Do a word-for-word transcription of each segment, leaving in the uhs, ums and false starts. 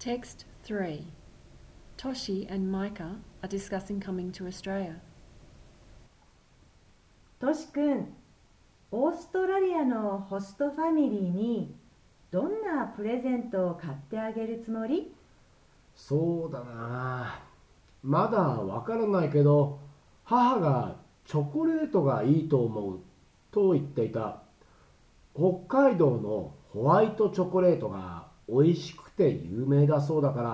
Text three. Toshi and Micah are discussing coming to Australia. トシ君、オーストラリアのホストファミリーにどんなプレゼントを買ってあげるつもり？ そうだな。まだわからないけど、母がチョコレートがいいと思うと言っていた。北海道のホワイトチョコレートが美味しくて有名だそうだから、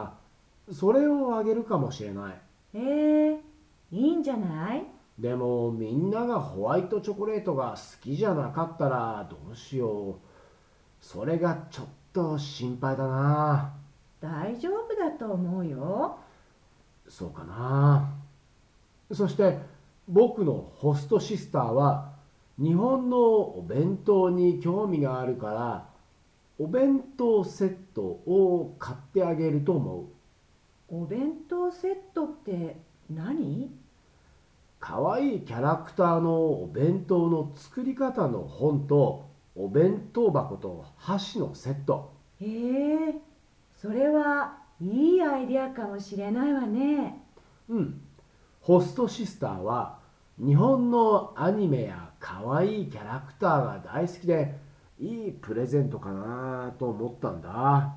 それをあげるかもしれない。 えー、いいんじゃない？ でもみんながホワイトチョコレートが好きじゃなかったらどうしよう。それがちょっと心配だな。 大丈夫だと思うよ。 そうかな。そして僕のホストシスターは日本のお弁当に興味があるから、お弁当セットを買ってあげると思う。 お弁当セットって何？ かわいいキャラクターのお弁当の作り方の本とお弁当箱と箸のセット。 へえ、それはいいアイデアかもしれないわね。 うん。ホストシスターは日本のアニメやかわいいキャラクターが大好きで、いいプレゼントかなと思ったんだ。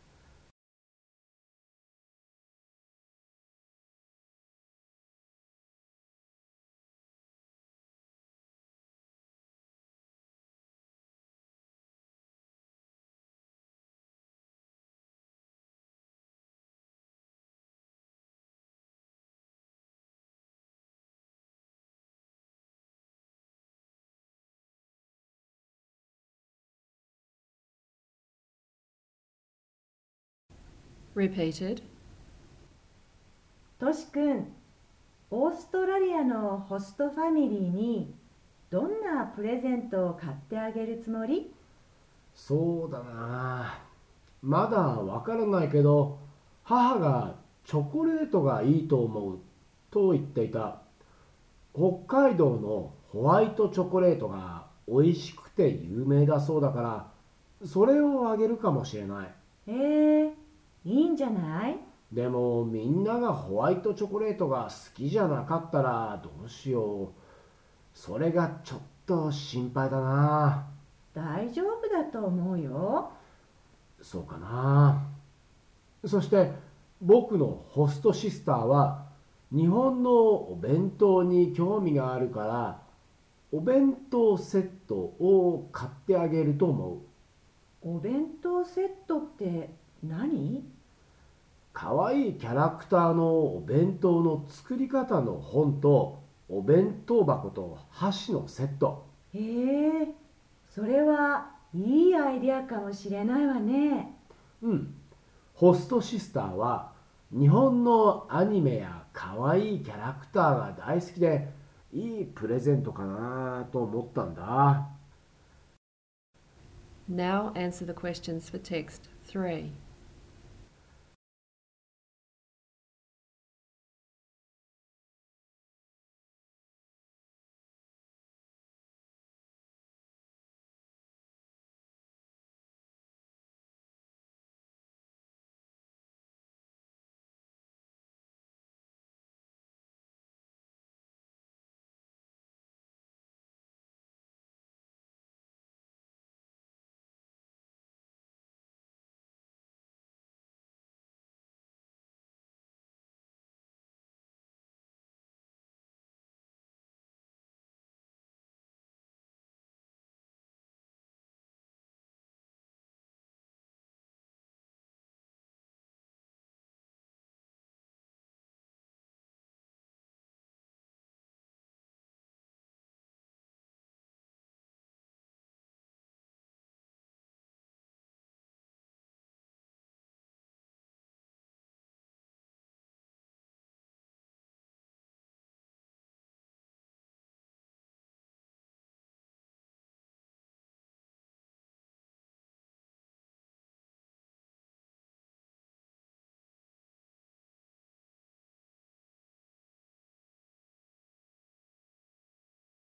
Repeated. トシ君、オーストラリアのホストファミリーにどんなプレゼントを買ってあげるつもり？ そうだな。まだわからないけど、母がチョコレートがいいと思うと言っていた。北海道のホワイトチョコレートが美味しくて有名だそうだから、それをあげるかもしれない。 えー、いいんじゃない？ でもみんながホワイトチョコレートが好きじゃなかったらどうしよう。それがちょっと心配だな。 大丈夫だと思うよ。 そうかな。そして僕のホストシスターは日本のお弁当に興味があるから、お弁当セットを買ってあげると思う。 お弁当セットって何？ かわいいキャラクターのお弁当の作り方の本とお弁当箱と箸のセット。 へえ、それはいいアイデアかもしれないわね。 うん。ホストシスターは日本のアニメやかわいいキャラクターが大好きで、いいプレゼントかなと思ったんだ。 Now answer the questions for text three.